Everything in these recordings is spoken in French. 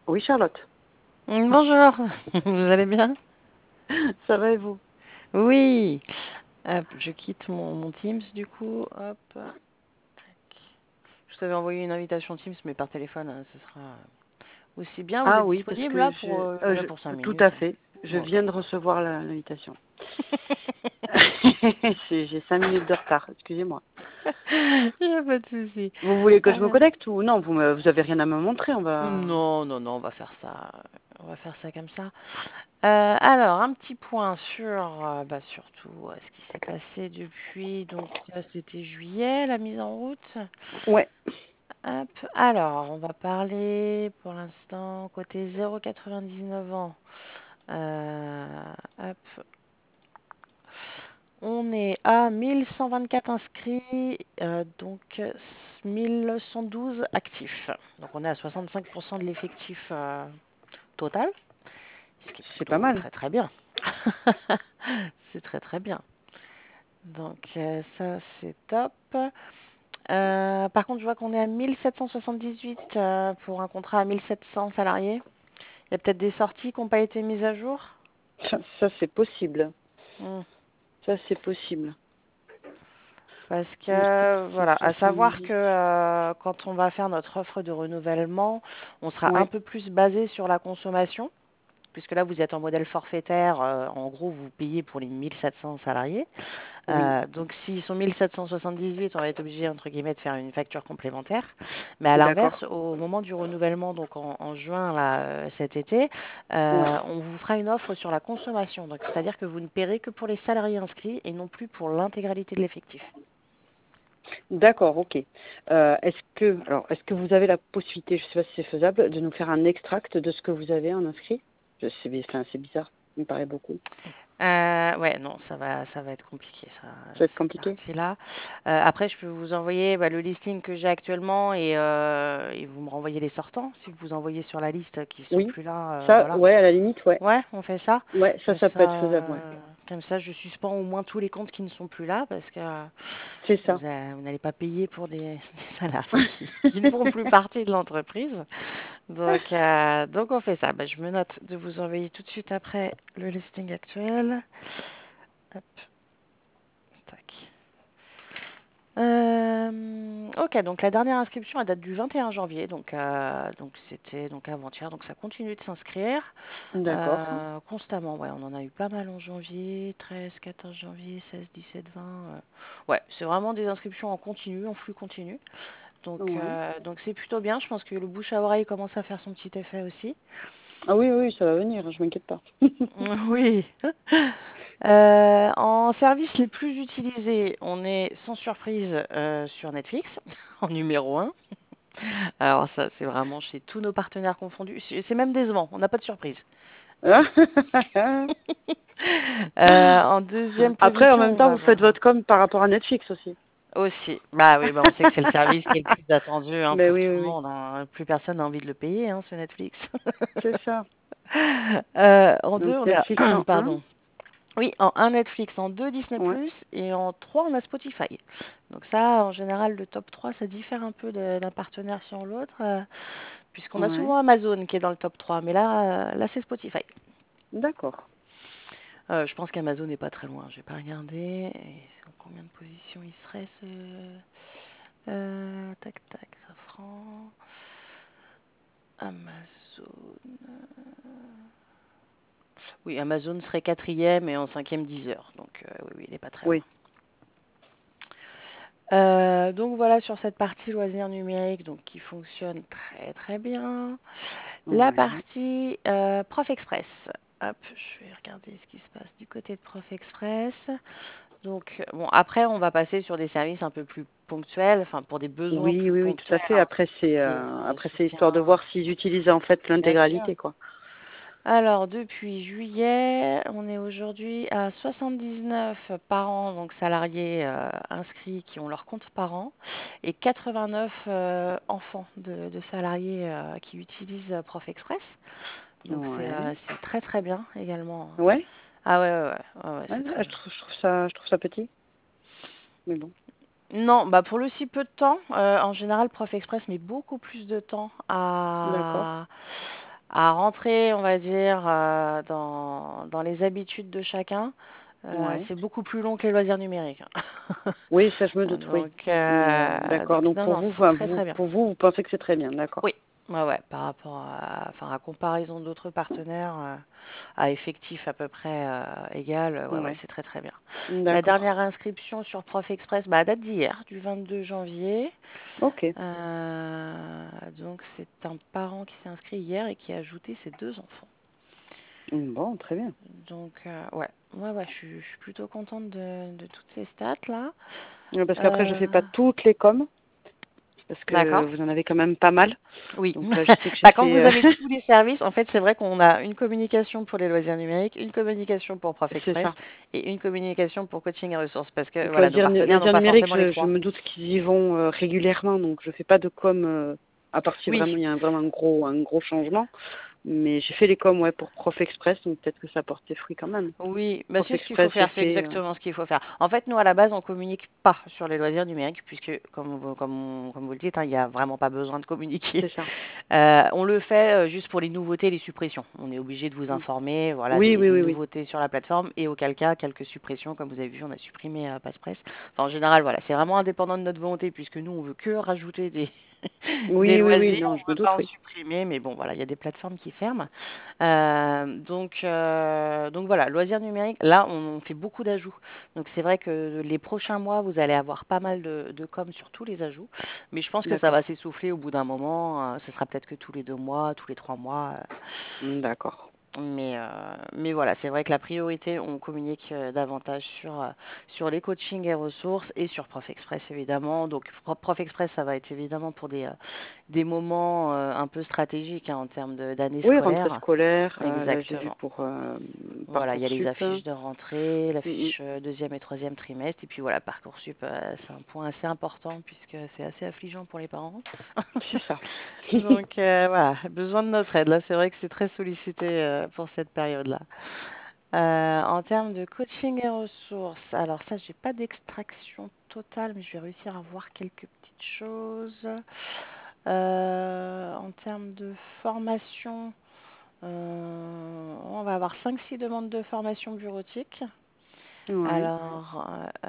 Oui, Charlotte, Bonjour, vous allez bien? ça va et vous? Oui. Hop, je quitte mon Teams du coup. Hop. Tac. Je t'avais envoyé une invitation Teams, mais par téléphone, ce sera aussi bien. Vous Ah êtes oui, parce disponible là que pour j'en ai pour 5 tout à minutes. fait, je Ok. viens de recevoir l'invitation. J'ai 5 minutes de retard, excusez-moi. Il n'y a pas de souci. Vous voulez que je me Euh, connecte ou non? Vous avez rien à me montrer, on va. non, non, non, on va faire ça. On va faire ça comme ça. Alors, un petit point sur, surtout ce qui s'est passé depuis. Donc, c'était juillet, la mise en route. Ouais, Hop. Alors, on va parler pour l'instant côté 0,99 ans. Hop. On est à 1124 inscrits, donc 1112 actifs. Donc on est à 65% de l'effectif total, ce qui est c'est pas plutôt mal. très très bien. C'est très très bien. Donc ça c'est top. Par contre, je vois qu'on est à 1778 pour un contrat à 1700 salariés. Il y a peut-être des sorties qui n'ont pas été mises à jour. Ça c'est possible. Hmm. Ça c'est possible. Parce que, voilà, à savoir que 1770. quand on va faire notre offre de renouvellement, on sera un Ouais, peu plus basé sur la consommation, puisque là, vous êtes en modèle forfaitaire. En gros, vous payez pour les 1700 salariés. oui, Donc, s'ils sont 1778, on va être obligé, entre guillemets, de faire une facture complémentaire. Mais à d'accord. l'inverse, au moment du renouvellement, donc en juin, là, cet été, Ouais, on vous fera une offre sur la consommation. Donc, c'est-à-dire que vous ne paierez que pour les salariés inscrits et non plus pour l'intégralité de l'effectif. d'accord, ok. Est-ce que vous avez la possibilité, je ne sais pas si c'est faisable, de nous faire un extract de ce que vous avez en inscrit? Enfin, c'est bizarre, il me paraît beaucoup. Ouais, non, ça va être compliqué, ça, Ça va être cette compliqué? partie-là. Après, je peux vous envoyer le listing que j'ai actuellement et vous me renvoyez les sortants. Si vous envoyez sur la liste qui sont Oui. plus là, Ça, voilà. ouais, à la limite, ouais. Ouais, on fait ça. Ouais, Comme ça peut ça, être faisable, ouais. comme ça, je suspends au moins tous les comptes qui ne sont plus là parce que C'est ça. vous n'allez pas payer pour des, des salariés qui ne font plus partie de l'entreprise. Donc on fait ça. Bah, je me note de vous envoyer tout de suite après le listing actuel. Hop, tac. Ok, donc la dernière inscription elle date du 21 janvier, donc c'était donc avant-hier, donc ça continue de s'inscrire D'accord. constamment. Ouais, on en a eu pas mal en janvier, 13, 14 janvier, 16, 17, 20. Ouais, c'est vraiment des inscriptions en continu, en flux continu. Ouais. Donc c'est plutôt bien. Je pense que le bouche à oreille commence à faire son petit effet aussi. Ah oui, oui, ça va venir, je m'inquiète pas. Oui. En services les plus utilisés, on est sans surprise sur Netflix en numéro un. Alors ça, c'est vraiment chez tous nos partenaires confondus. C'est même décevant, on n'a pas de surprise. En deuxième Après, en position, même on temps, va vous faites avoir votre com par rapport à Netflix aussi. aussi. Bah oui, bah on sait que c'est le service qui est le plus attendu Ben pour oui, tout oui, le oui. monde, hein. Plus personne n'a envie de le payer, hein, ce Netflix. C'est ça. En deux, Donc on a... Netflix en un. Pardon. Oui, en un Netflix, en 2 Disney+, Ouais. et en 3 on a Spotify. Donc ça, en général, le top 3 ça diffère un peu d'un partenaire sur l'autre, puisqu'on a Ouais. souvent Amazon qui est dans le top 3, mais là c'est Spotify. D'accord. Je pense qu'Amazon n'est pas très loin, je vais pas regarder. Et en combien de positions il serait ce... tac tac, Safran. Amazon. Oui, Amazon serait quatrième et en cinquième Deezer. Donc oui, oui, il n'est pas très loin. Oui. Donc voilà sur cette partie loisirs numériques donc, qui fonctionne très très bien. La Ouais. partie Prof Express. Hop, je vais regarder ce qui se passe du côté de Prof Express. Donc bon, après on va passer sur des services un peu plus ponctuels, enfin pour des besoins Oui, plus oui, oui, tout ponctuels, à fait. hein, Après, après, c'est soutien, histoire de voir s'ils utilisent en fait bien sûr. l'intégralité, quoi. Alors, depuis juillet, on est aujourd'hui à 79 parents, donc salariés inscrits qui ont leur compte parent, et 89 enfants de salariés qui utilisent Prof Express. Donc, Ouais. c'est très très bien également. Ouais. Ah ouais, ouais, ouais, ouais, ouais, Ouais, c'est très là, bien. je trouve ça petit, mais bon. Non, bah pour le si peu de temps, en général, Prof Express met beaucoup plus de temps D'accord. à rentrer, on va dire, dans les habitudes de chacun, Ouais. c'est beaucoup plus long que les loisirs numériques. Oui, ça je me Hein. doute, oui. Donc, Mais d'accord. Donc non, pour non, vous, c'est enfin, très très bien. vous pensez que c'est très bien, d'accord. Oui, ouais, ouais, par rapport enfin, à comparaison d'autres partenaires, à effectif à peu près égal, ouais, ouais, Ouais. c'est très très bien. La D'accord. dernière inscription sur Prof Express, bah, date d'hier, du 22 janvier. Ok. Donc c'est un parent qui s'est inscrit hier et qui a ajouté ses deux enfants. Bon, très bien. Donc ouais, ouais, ouais, je suis plutôt contente de toutes ces stats là. Parce qu'après, je Euh, fais pas toutes les coms, parce que d'accord. vous en avez quand même pas mal. Oui. Donc là, je sais que j'ai Bah, quand fait. vous avez tous les services, en fait, c'est vrai qu'on a une communication pour les loisirs numériques, une communication pour Prof C'est Express ça. et une communication pour coaching et ressources parce que Donc voilà, nos partenaires n'ont loisirs pas numériques, forcément les je trois. me doute qu'ils y vont régulièrement, donc je fais pas de com à part si Oui, vraiment il y a vraiment un gros changement. Mais j'ai fait les coms ouais, pour Prof Express, donc peut-être que ça porte ses fruits quand même. oui, bah Prof c'est ce qu'il faut Express, j'ai faire, c'est fait. exactement ce qu'il faut faire. En fait, nous, à la base, on communique pas sur les loisirs numériques, puisque, comme vous le dites, hein, il n'y a vraiment pas besoin de communiquer. C'est ça. On le fait juste pour les nouveautés et les suppressions. On est obligé de vous Mm. informer, voilà, Oui, oui, des oui, oui. nouveautés sur la plateforme, et auquel cas, quelques suppressions, comme vous avez vu, on a supprimé Passpress. Enfin, en général, voilà, c'est vraiment indépendant de notre volonté, puisque nous, on veut que rajouter des Oui, oui, oui, loisirs, non, je on me veut doute, pas en oui. supprimer, mais bon, voilà, il y a des plateformes qui ferment. Donc voilà, loisirs numériques, là on fait beaucoup d'ajouts. Donc c'est vrai que les prochains mois, vous allez avoir pas mal de com sur tous les ajouts. Mais je pense que ça va D'accord. s'essouffler au bout d'un moment. Ce sera peut-être que tous les 2 mois, tous les 3 mois. D'accord. Mais voilà, c'est vrai que la priorité, on communique davantage sur les coachings et ressources et sur Prof Express évidemment. Donc Prof Express, ça va être évidemment pour des moments un peu stratégiques hein, en termes d'année Oui, rentrée scolaire. scolaire, là j'ai vu Exactement. pour Voilà, il y a les Parcoursup. affiches de rentrée, Mm, l'affiche deuxième et troisième trimestre, et puis voilà, Parcoursup, c'est un point assez important puisque c'est assez affligeant pour les parents. c'est ça. Donc voilà, besoin de notre aide. Là, c'est vrai que c'est très sollicité pour cette période-là. En termes de coaching et ressources, alors ça, j'ai pas d'extraction totale, mais je vais réussir à voir quelques petites choses. En termes de formation, on va avoir 5-6 demandes de formation bureautique. Ouais. Alors,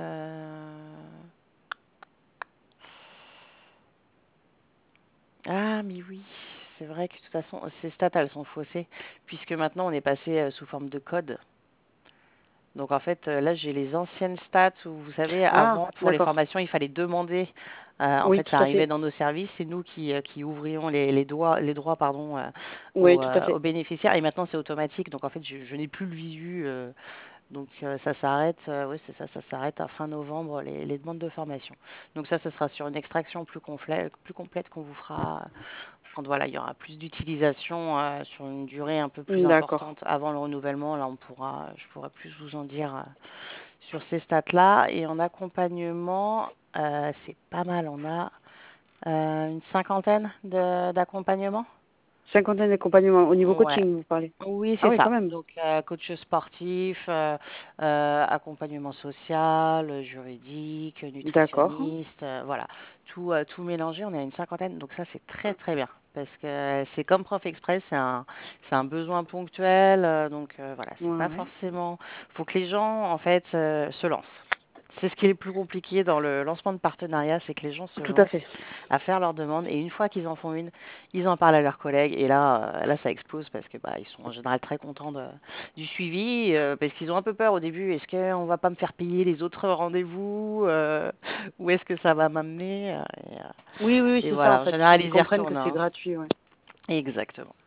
ah, mais oui, c'est vrai que de toute façon, ces stats, elles sont faussées, puisque maintenant, on est passé sous forme de code. Donc, en fait, là, j'ai les anciennes stats où, vous savez, Ah, avant, pour les d'accord. formations, il fallait demander. En Oui, fait, ça tout à arrivait fait. dans nos services. C'est nous qui ouvrions les droits pardon, Oui, tout à aux fait. bénéficiaires. Et maintenant, c'est automatique. Donc, en fait, je n'ai plus le visu. Donc ça s'arrête, oui c'est ça, ça s'arrête à fin novembre les demandes de formation. Donc ça sera sur une extraction plus complète qu'on vous fera quand voilà, il y aura plus d'utilisation sur une durée un peu plus D'accord. importante avant le renouvellement. Là, je pourrai plus vous en dire sur ces stats-là. Et en accompagnement, c'est pas mal. On a une cinquantaine d'accompagnements. Cinquantaine d'accompagnements au niveau Ouais. coaching, vous parlez. Oui, Ah c'est oui, quand ça. même. Donc, coach sportif, accompagnement social, juridique, D'accord. nutritionniste, voilà. Tout mélangé, on est à une cinquantaine. Donc, ça, c'est très, très bien. Parce que c'est comme Prof Express, c'est un besoin ponctuel. Donc, voilà, c'est pas Ouais. forcément. Faut que les gens, en fait, se lancent. C'est ce qui est le plus compliqué dans le lancement de partenariat, c'est que les gens se Tout à fait. lancent à faire leur demande et une fois qu'ils en font une, ils en parlent à leurs collègues et là ça explose parce que bah, ils sont en général très contents du suivi parce qu'ils ont un peu peur au début. Est-ce qu'on va pas me faire payer les autres rendez-vous ou est-ce que ça va m'amener Oui, oui, oui, et c'est ça en voilà, en fait. Il faut général qu'ils ils y comprennent que retournent. c'est Hein. gratuit, ouais. Exactement.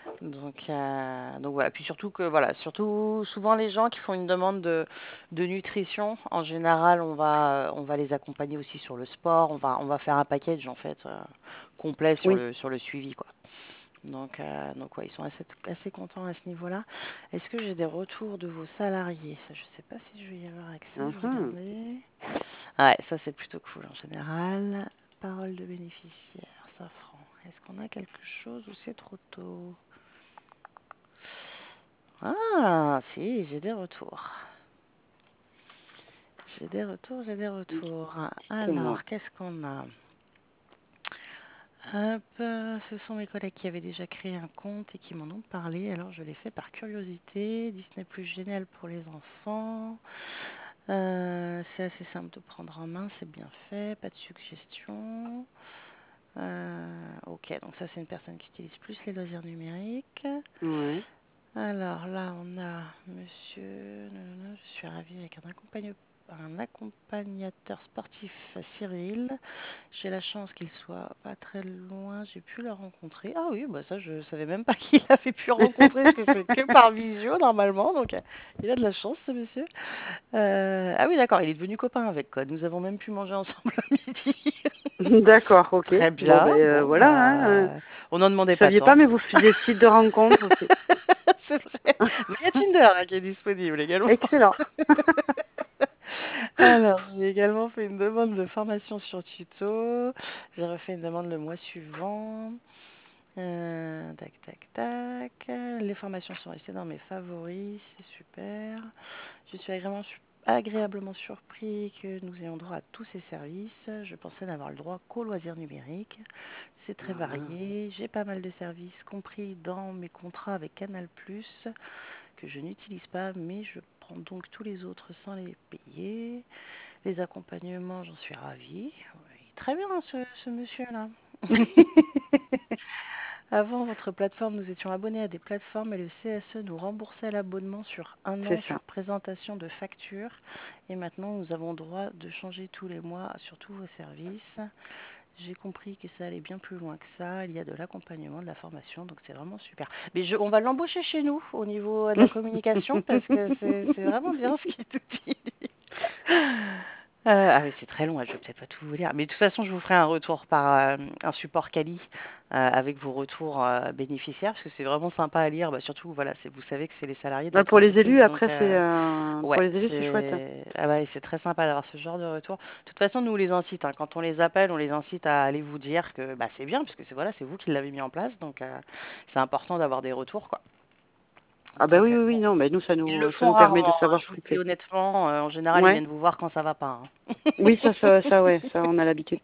Donc voilà, puis surtout que voilà, surtout souvent les gens qui font une demande de nutrition, en général on va les accompagner aussi sur le sport, on va faire un package en fait complet Oui. sur le suivi quoi. Donc ouais, ils sont assez contents à ce niveau-là. Est-ce que j'ai des retours de vos salariés? Ça, je sais pas si je vais y avoir accès, je vais Mhm. regarder. Ouais, ça c'est plutôt cool en général. Parole de bénéficiaire, Safran. Est-ce qu'on a quelque chose ou c'est trop tôt? Ah, si, j'ai des retours. J'ai des retours. Dites-moi. Alors, qu'est-ce qu'on a? Hop, ce sont mes collègues qui avaient déjà créé un compte et qui m'en ont parlé, alors je l'ai fait par curiosité. Disney Plus génial pour les enfants. C'est assez simple de prendre en main, c'est bien fait, pas de suggestions. Ok, donc ça c'est une personne qui utilise plus les loisirs numériques. Ouais. Alors là, on a monsieur, nanana, je suis ravie avec un accompagnateur sportif, Cyril. J'ai la chance qu'il soit pas très loin, j'ai pu le rencontrer. Ah oui, bah ça je savais même pas qu'il avait pu rencontrer, parce que c'est que par visio normalement, donc il a de la chance ce monsieur. Ah oui d'accord, il est devenu copain avec quoi. Nous avons même pu manger ensemble à midi. D'accord, ok. Très Bon, bien, ben bon voilà, hein. bah on n'en Vous demandait pas saviez pas, tant. mais vous faisiez site de rencontre aussi. C'est vrai. Mais il y a Tinder là, qui est disponible également. Excellent. Alors, j'ai également fait une demande de formation sur tuto. J'ai refait une demande le mois suivant. Tac, tac, tac. Les formations sont restées dans mes favoris, c'est super. Je suis agréablement surpris que nous ayons droit à tous ces services. Je pensais n'avoir le droit qu'aux loisirs numériques. C'est très Ah. varié. J'ai pas mal de services compris dans mes contrats avec Canal+, que je n'utilise pas, mais je prends donc tous les autres sans les payer. Les accompagnements, j'en suis ravie. Ouais, très bien ce monsieur-là. Avant votre plateforme, nous étions abonnés à des plateformes et le CSE nous remboursait l'abonnement sur un C'est an ça. sur présentation de factures. Et maintenant, nous avons droit de changer tous les mois sur tous vos services. J'ai compris que ça allait bien plus loin que ça. Il y a de l'accompagnement, de la formation, donc c'est vraiment super. Mais on va l'embaucher chez nous au niveau de la communication parce que c'est vraiment bien ce qu'il nous dit. Ah oui, c'est très long, je vais peut-être pas tout vous lire. Mais de toute façon, je vous ferai un retour par un support quali avec vos retours bénéficiaires, parce que c'est vraiment sympa à lire. Bah, surtout, voilà, vous savez que c'est les salariés de Bah, votre pour les élus, entreprise. Donc, après, c'est pour ouais, les élus, c'est chouette. c'est très sympa d'avoir ce genre de retour. De toute façon, nous, on les incite, hein. Quand on les appelle, on les incite à aller vous dire que bah, c'est bien, puisque voilà, c'est vous qui l'avez mis en place. Donc, c'est important d'avoir des retours, quoi. Ah bah Donc, oui, oui, oui, non, mais nous, ils le ça font nous permet de rarement, hein, savoir je ce vous qui le dis plaît. honnêtement. En général, ils Ouais. viennent vous voir quand ça va pas, hein. Oui, ouais, ça, on a l'habitude.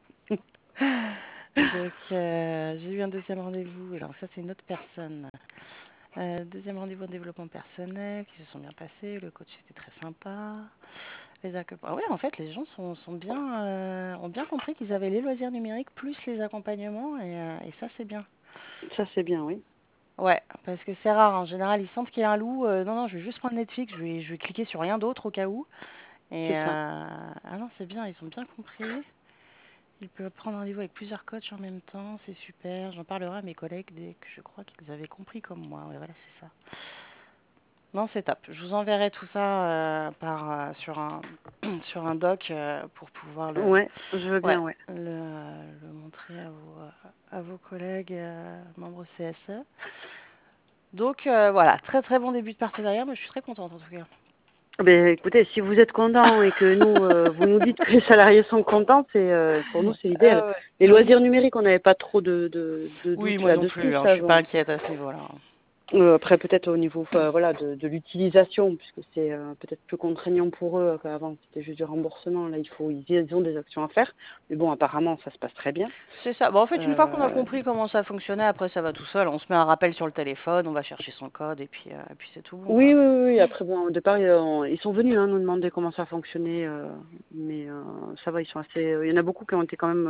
Donc, j'ai eu un deuxième rendez-vous. Alors, ça, c'est une autre personne. Deuxième rendez-vous en développement personnel qui se sont bien passés. Le coach était très sympa. Ah ouais, en fait, les gens ont bien compris qu'ils avaient les loisirs numériques plus les accompagnements. Et ça, c'est bien. Ça, c'est bien, oui. Ouais, parce que c'est rare. En général, ils sentent qu'il y a un loup. Non, non, je vais juste prendre Netflix. Je vais cliquer sur rien d'autre au cas où. C'est ça. Ah non, c'est bien. Ils ont bien compris. Ils peuvent prendre rendez-vous avec plusieurs coachs en même temps, c'est super. J'en parlerai à mes collègues dès que je crois qu'ils avaient compris comme moi. Ouais, voilà, c'est ça. Non, c'est top. Je vous enverrai tout ça sur sur un doc pour pouvoir Ouais, je veux ouais, bien, ouais. le montrer à vos collègues membres CSE. Donc voilà, très très bon début de partenariat. Moi, je suis très contente en tout cas. Ben, écoutez, si vous êtes content et que nous, vous nous dites que les salariés sont contents, pour nous, c'est l'idéal. Ah ouais. Les Non, loisirs numériques, on n'avait pas trop de oui, doutes moi non là-dessus, plus, hein, je ça. suis pas Bon. inquiète à ce niveau-là. Après, peut-être au niveau voilà, de l'utilisation, puisque c'est peut-être plus contraignant pour eux qu'avant, c'était juste du remboursement. Là, ils ont des actions à faire. Mais bon, apparemment, ça se passe très bien. C'est ça. Bon, en fait, une fois qu'on a Euh, compris comment ça fonctionnait, après ça va tout seul. On se met un rappel sur le téléphone, on va chercher son code et puis c'est tout bon, oui, quoi. oui, oui, oui. Après, bon, au départ, ils sont venus nous demander comment ça fonctionnait. Mais ça va, ils sont assez. Il y en a beaucoup qui ont été quand même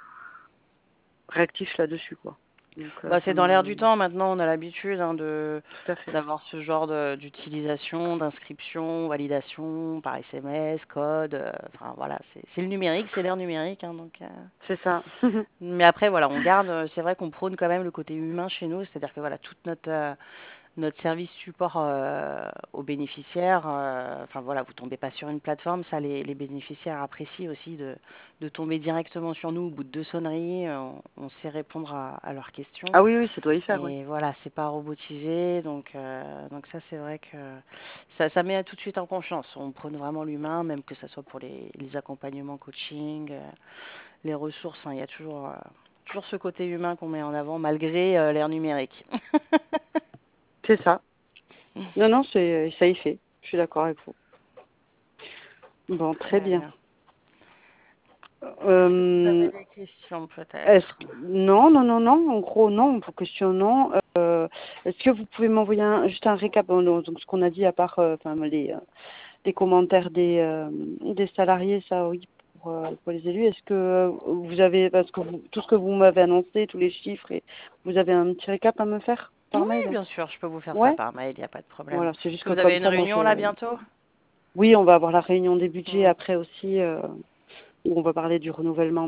réactifs là-dessus, quoi. Donc, Bah, ça c'est dans l'air du nous. temps. Maintenant, on a l'habitude hein, Tout à fait. d'avoir ce genre d'utilisation, d'inscription, validation par SMS, code. Enfin, voilà, c'est le numérique, c'est l'ère numérique, hein, donc. C'est ça. Mais après, voilà, on garde. C'est vrai qu'on prône quand même le côté humain chez nous, c'est-à-dire que voilà, toute notre service support aux bénéficiaires. Enfin voilà, vous tombez pas sur une plateforme, ça les bénéficiaires apprécient aussi de tomber directement sur nous au bout de deux sonneries. On sait répondre à leurs questions. Ah oui, oui, ça doit y faire, oui. Et voilà, c'est pas robotisé, donc ça c'est vrai que ça met tout de suite en confiance. On prône vraiment l'humain, même que ça soit pour les accompagnements coaching, les ressources, hein, il y a toujours ce côté humain qu'on met en avant malgré l'ère numérique. C'est ça. Non, non, ça y fait. Je suis d'accord avec vous. Bon, très Très bien. bien. Est-ce que vous avez Euh, des questions peut-être? non, non, non, non, en gros, non, pour question, non. Est-ce que vous pouvez m'envoyer juste un récap, donc ce qu'on a dit à part enfin, les commentaires des salariés, ça oui, pour les élus. Est-ce que vous avez, parce que tout ce que vous m'avez annoncé, tous les chiffres, et vous avez un petit récap à me faire Oui, par mail? bien sûr, je peux vous faire ça Ouais, par mail, il n'y a pas de problème. voilà, c'est Est-ce juste que que vous avez comme une ça, moi, réunion là bientôt? oui, on va avoir la réunion des budgets Hmm. après aussi, où on va parler du renouvellement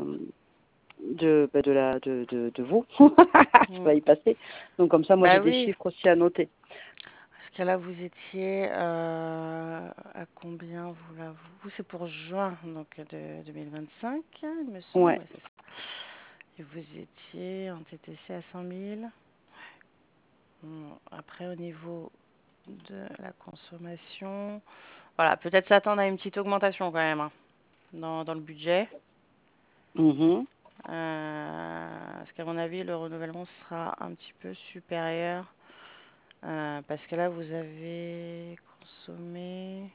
de vous. Je Hmm. vais y passer. Donc comme ça, moi, Bah j'ai des oui, chiffres aussi à noter. parce que là vous étiez à combien vous là? Vous, c'est pour juin donc de 2025, il me semble, Ouais. ouais, c'est ça. Et vous étiez en TTC à 100 000. Bon, après, au niveau de la consommation, voilà, peut-être s'attendre à une petite augmentation quand même, hein, dans le budget. Mhm. Parce qu'à mon avis, le renouvellement sera un petit peu supérieur. Parce que là, vous avez consommé.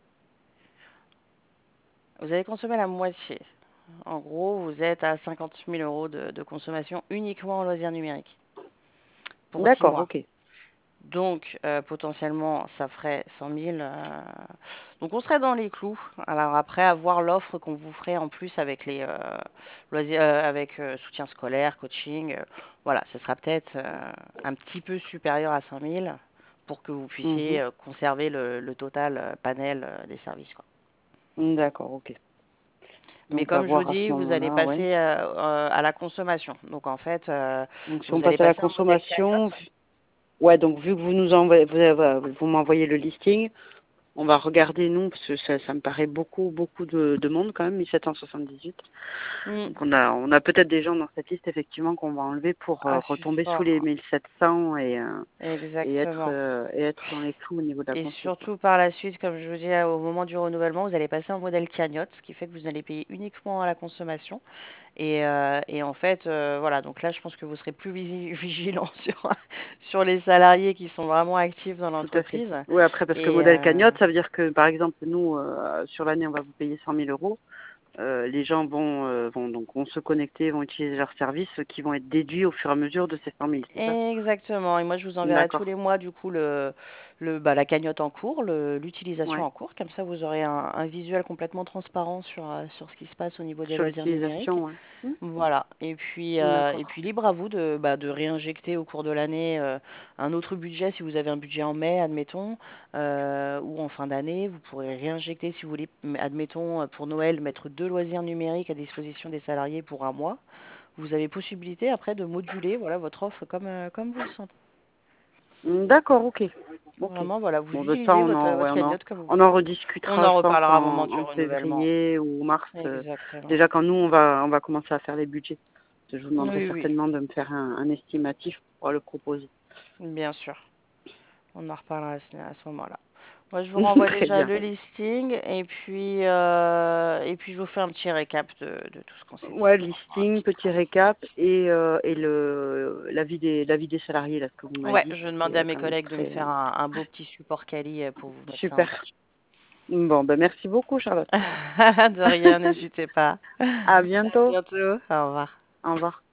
Vous avez consommé la moitié. En gros, vous êtes à 50 000 euros de consommation uniquement en loisirs numériques pour 6 D'accord, mois. ok. Donc, potentiellement, ça ferait 100 000. Donc, on serait dans les clous. Alors, après, avoir l'offre qu'on vous ferait en plus avec les loisirs, avec soutien scolaire, coaching, voilà, ce sera peut-être un petit peu supérieur à 5 000 pour que vous puissiez Mhm. conserver le total panel des services, quoi. D'accord, ok. Mais Donc à comme je vous voir à ce dis, vous allez moment-là, ouais. passer à la consommation. Donc, en fait, Donc si on vous allez passe à la passer en modèle consommation, cagnotte. ouais, donc vu que vous nous envoyez, vous m'envoyez le listing, on va regarder nous, parce que ça me paraît beaucoup, beaucoup de monde quand même, 1778. Hmm. Donc on a peut-être des gens dans cette liste effectivement qu'on va enlever pour Ah, c'est retomber sous les fort. 1700 Exactement. et être dans les clous au niveau de la Et conso, quoi. surtout par la suite, comme je vous dis, au moment du renouvellement, vous allez passer en modèle cagnotte, ce qui fait que vous allez payer uniquement à la consommation. Et en fait, voilà, donc là, je pense que vous serez plus vigilant sur les salariés qui sont vraiment actifs dans Tout à fait. l'entreprise. Oui, après, parce que Et modèle cagnotte, ça veut dire que, par exemple, nous, sur l'année, on va vous payer 100 000 euros. Les gens vont se connecter, vont utiliser leurs services qui vont être déduits au fur et à mesure de ces 100 000, c'est ça? exactement. Et moi, je vous enverrai tous D'accord. les mois, du coup, la cagnotte en cours, l'utilisation Ouais. en cours. Comme ça, vous aurez un visuel complètement transparent sur ce qui se passe au niveau des Sur loisirs numériques. l'utilisation, ouais. Voilà. Et D'accord. puis libre à vous de réinjecter au cours de l'année un autre budget si vous avez un budget en mai, admettons, ou en fin d'année. Vous pourrez réinjecter si vous voulez, admettons, pour Noël, mettre 2 loisirs numériques à disposition des salariés pour un mois. Vous avez possibilité après de moduler voilà, votre offre comme vous le sentez. D'accord, ok. Ok. Vraiment, voilà, vous Bon, de ça, utilisez votre cagnotte comme vous on en voulez. On rediscutera, en je pense, reparlera au moment du en renouvellement. février ou mars. Exactement. Déjà, quand nous, on va commencer à faire les budgets. Je vous demanderai Oui, oui, certainement de me faire un estimatif pour le proposer. bien sûr. On en reparlera à ce moment-là. Moi, je vous renvoie Très déjà bien. le listing et puis je vous fais un petit récap de tout ce qu'on s'est dit Ouais, pour avoir un listing, petit petit trace. récap et l'avis des salariés, là, ce que vous m'avez Ouais, dit, je ça vais demander c'est à mes quand même collègues de me très faire un beau petit support quali pour vous mettre ça en super. page. Bon, ben merci beaucoup, Charlotte. De rien, n'hésitez pas. À À bientôt. bientôt. Au revoir. Au revoir.